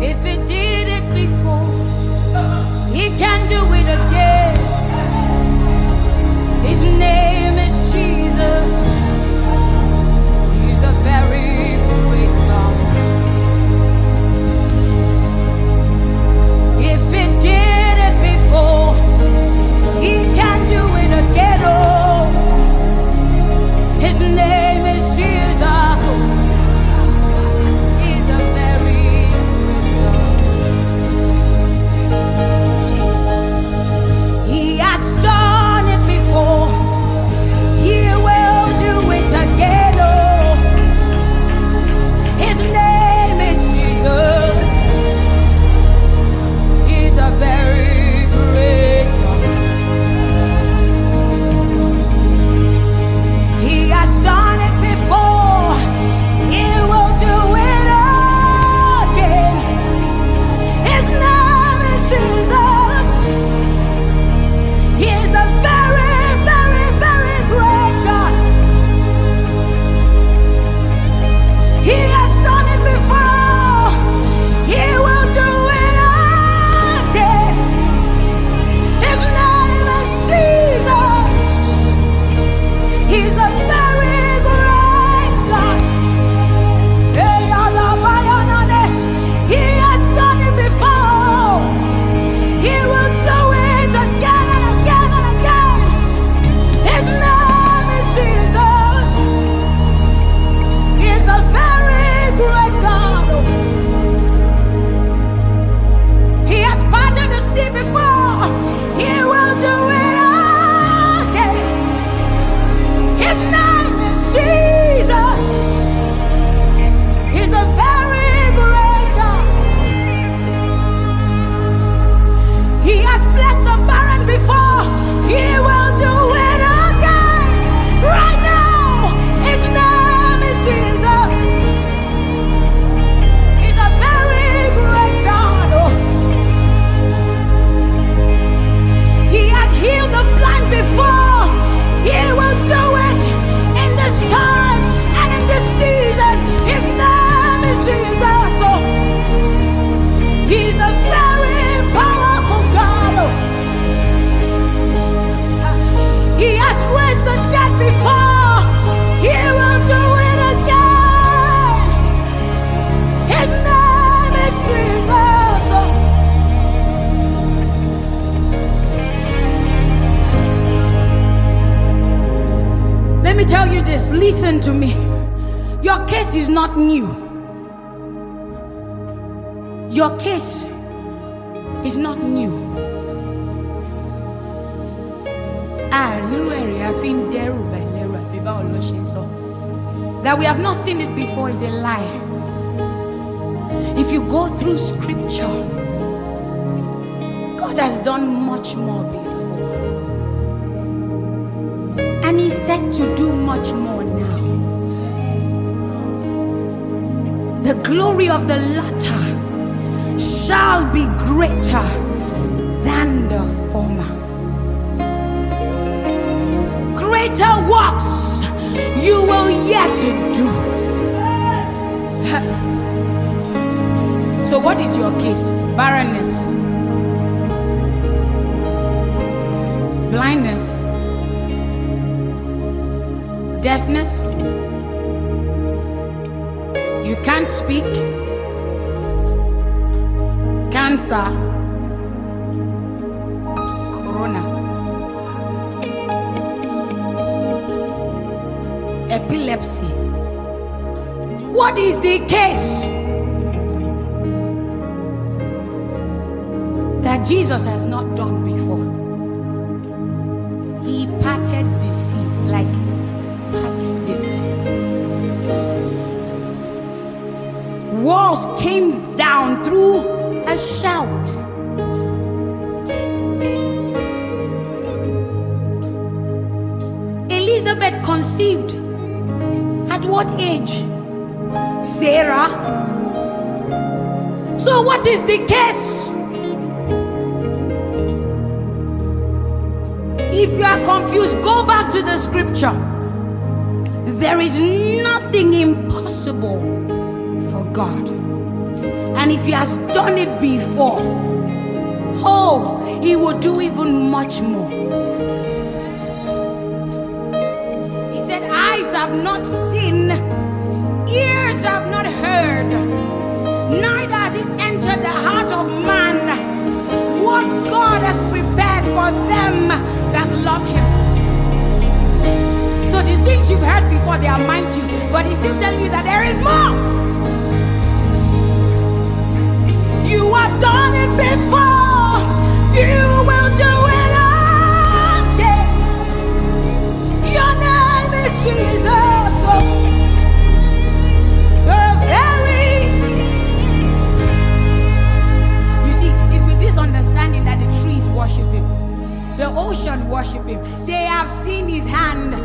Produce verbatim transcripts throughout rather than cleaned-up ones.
If he did it before, he can do it again. His name is Jesus. He's a very great God. If he did it before, he can do it again. Oh, his name is Jesus. He's a very good God. He has done it before. He will do it again. Oh, his name is Jesus. He's a very great God. He has done it before. He will do it again. His name is Jesus. He is a very, very, very great God. He has done it before. He will do it again. His name is Jesus. He's a very great God. Hey, Adabayanes. He has done it before. He will do it again and again and again. His name is Jesus. He's a very great God. He has parted the sea before. He will do it again. His name is Jesus. He's a very great God. He has blessed the barren before. He will do it again. Right now, his name is Jesus. He's a very great God. Oh. He has healed the blind before. He will do it in this time and in this season. His name is Jesus. Oh. He's a very powerful God. Oh. He has raised the dead before. He will do it again. His name is Jesus. Oh. Let me tell you this. Listen to me. Your case is not new. Your case is not new. That we have not seen it before is a lie. If you go through scripture, God has done much more before. And He's set to do much more now. The glory of the latter shall be greater than the former. Greater works you will yet do. So what is your case? Barrenness, blindness, deafness, you can't speak, cancer, corona, epilepsy. What is the case that Jesus has not done before? He parted the sea, like parted it. Walls came down through a shout. Elizabeth conceived at what age? Sarah. So what is the case? If you are confused, go back to the scripture. There is nothing impossible for God. And if he has done it before, oh, he will do even much more. He said, eyes have not seen, ears have not heard, neither has it entered the heart of man what God has prepared for them that love him. So the things you've heard before, they are mine too, but he's still telling you that there is more. You have done it before, you will do it again. Your name is Jesus. So very. You see, it's with this understanding that the trees worship him, the ocean worship him. They have seen his hand.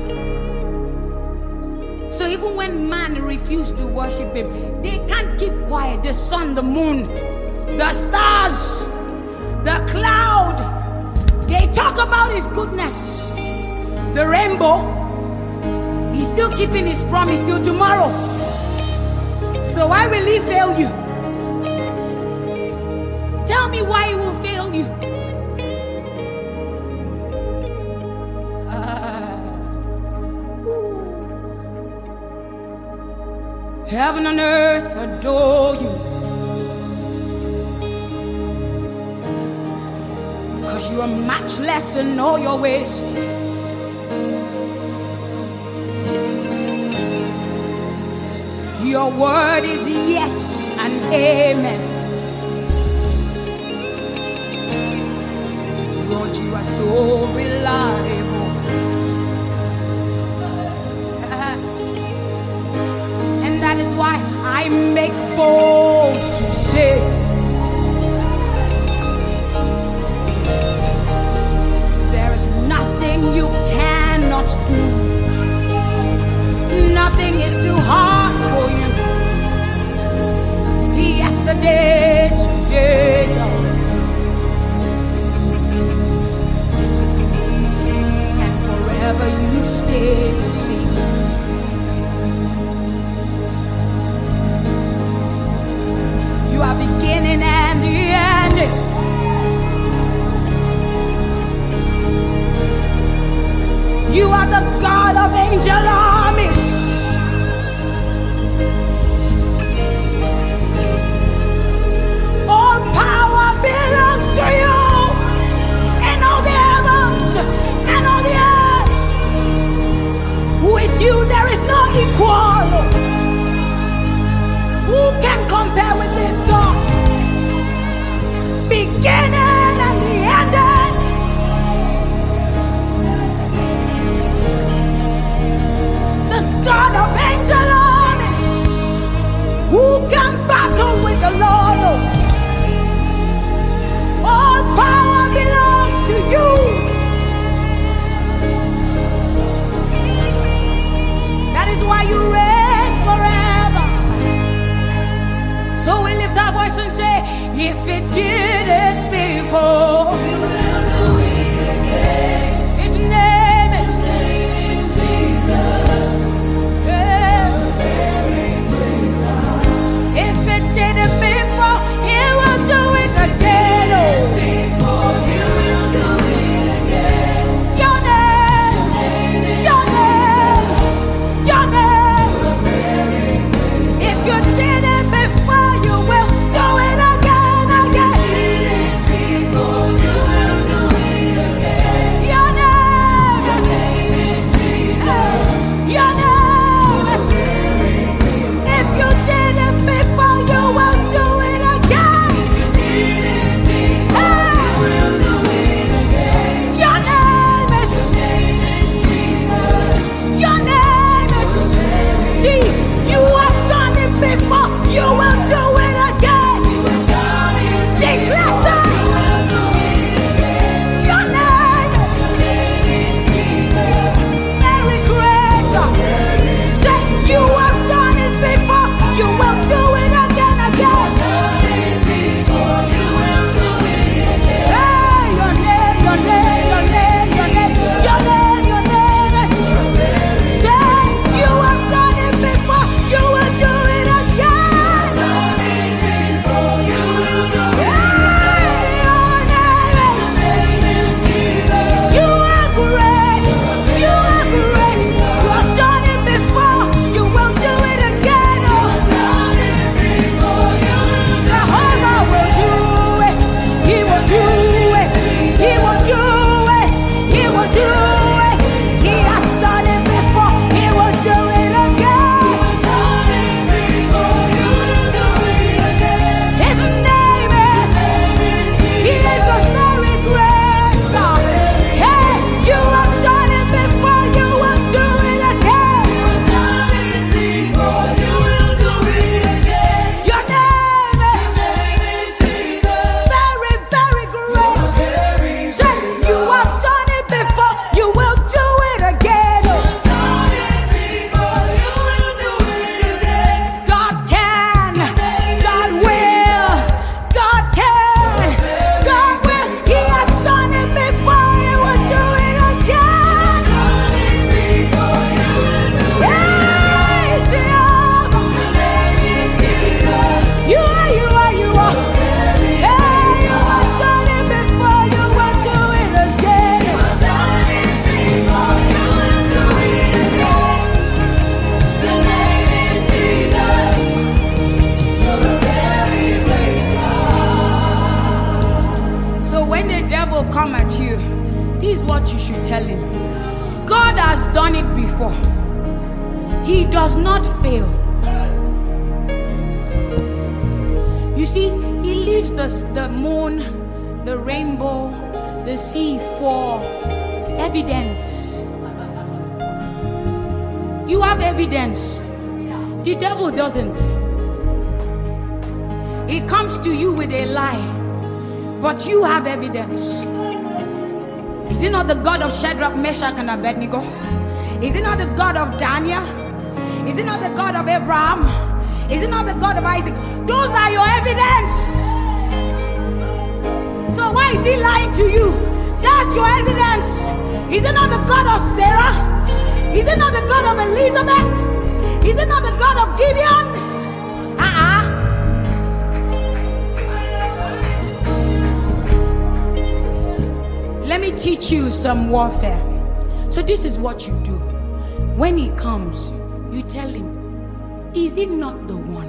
So even when man refused to worship him, they can't keep quiet. The sun, the moon, the stars, the cloud, they talk about his goodness. The rainbow, he's still keeping his promise till tomorrow. So why will he fail you? Tell me why he will fail you. Heaven and earth adore you, 'cause you are matchless in all your ways. Your word is yes and amen. Lord, you are so reliable. That is why I make bold to say, there is nothing you cannot do. Nothing is too hard for you. Yesterday, today, and forever you stay the same. Beginning and the end. You are the God of angel armies. All power belongs to you, and all the heavens and all the earth. With you there is no equal. Who can compare with this God? Beginning and the ending. The God of angel armies. Who can battle with the Lord? All power belongs to you. That is why you reign forever. So we lift our voice and say, if it did it before, his name is, Jesus. Yeah. If it did it before, he will do it again. Oh. Before you will do it again. Your name, your name, your name. If you did it before, you will do it again, again. what you should tell him. God has done it before. He does not fail. You see, he leaves the, the moon, the rainbow, the sea for evidence. You have evidence. The devil doesn't. He comes to you with a lie, but you have evidence. Is he not the God of Shadrach, Meshach, and Abednego? Is he not the God of Daniel? Is he not the God of Abraham? Is he not the God of Isaac? Those are your evidence. So why is he lying to you? That's your evidence. Is he not the God of Sarah? Is he not the God of Elizabeth? Is he not the God of Gideon? Uh-uh. Let me teach you some warfare. So this is what you do. When he comes, you tell him, is it not the one?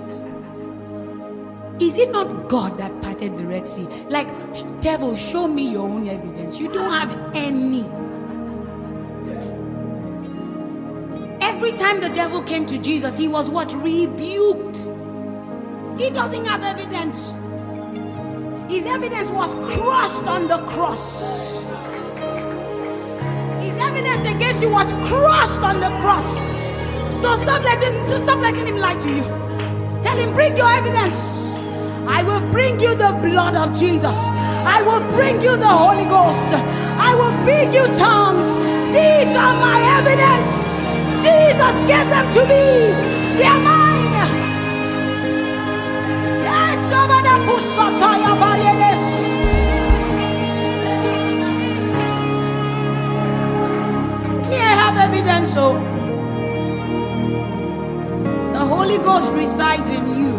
Is it not God that parted the Red Sea? Like, devil, show me your own evidence. You don't have any. Every time the devil came to Jesus, he was what? Rebuked. He doesn't have evidence. His evidence was crushed on the cross. His evidence against you was crushed on the cross. So stop letting, just stop letting him lie to you. Tell him, bring your evidence. I will bring you the blood of Jesus. I will bring you the Holy Ghost. I will bring you tongues. These are my evidence. Jesus gave them to me. They are mine. Me, I have evidence, so the Holy Ghost resides in you.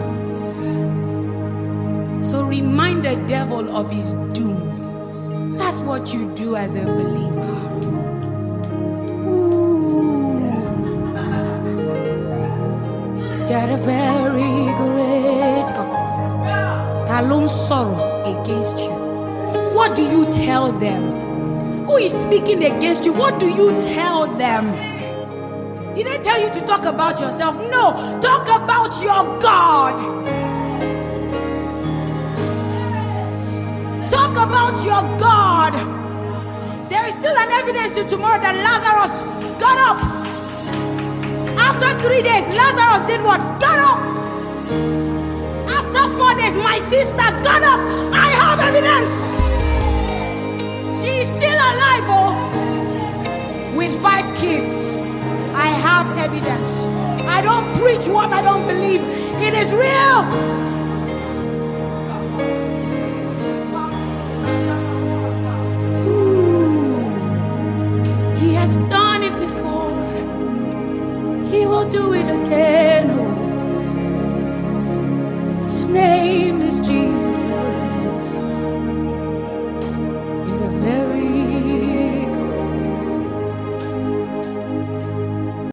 So remind the devil of his doom. That's what you do as a believer. Ooh. You're a very great God. Alone sorrow against you. What do you tell them? Who is speaking against you? What do you tell them? Did I tell you to talk about yourself? No, talk about your God. Talk about your God. There is still an evidence to tomorrow that Lazarus got up. After three days, Lazarus did what? Got up. After four days, my sister got up. I have evidence. She is still alive, oh, with five kids. I have evidence. I don't preach what I don't believe. It is real.